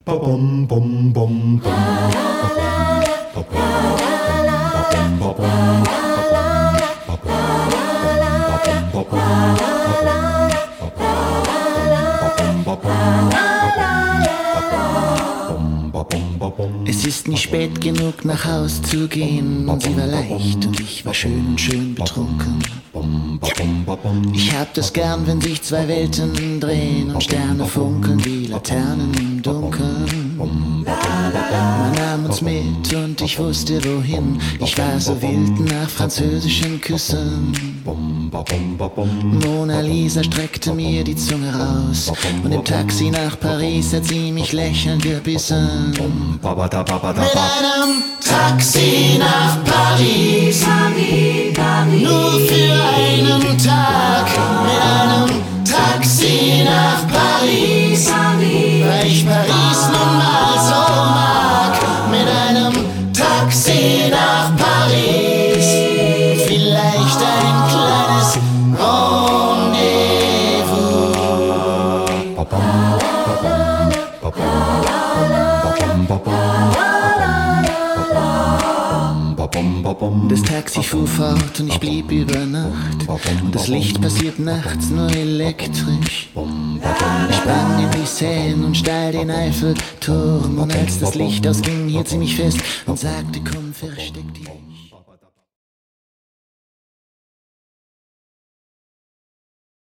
Es ist nicht spät genug, nach Haus zu gehen, und sie war leicht und ich war schön betrunken. Ich hab das gern, wenn sich zwei Welten drehen und Sterne funkeln wie Laternen im Dunkeln. Man nahm uns mit und ich wusste wohin, ich war so wild nach französischen Küssen. Mona Lisa streckte mir die Zunge raus und im Taxi nach Paris hat sie mich lächelnd gebissen. Mit einem Taxi nach Paris, nur für einen Tag. Mit einem Taxi nach Paris, weil ich Paris nun mal so mag. Mit einem Taxi nach Paris, vielleicht ein kleines Das Taxi fuhr fort und ich blieb über Nacht. Und das Licht passiert nachts nur elektrisch. Ich sprang in die Seine und steil den Eiffelturm. Und als das Licht ausging, hielt sie mich fest und sagte, komm, versteck dich.